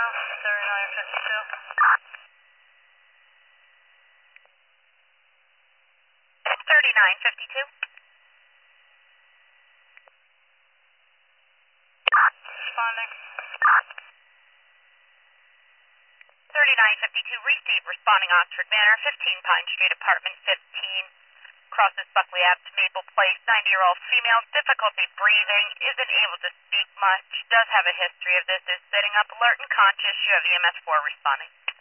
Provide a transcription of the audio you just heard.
3952. 3952. Responding. 3952, receive, responding Oxford Manor, 15 Pine Street, apartment 15, crosses Buckley Ave to Maple Place, 90-year-old female, difficulty breathing, isn't able to speak much, does have a history of this, is sitting up, alert and conscious, you have EMS 4 responding.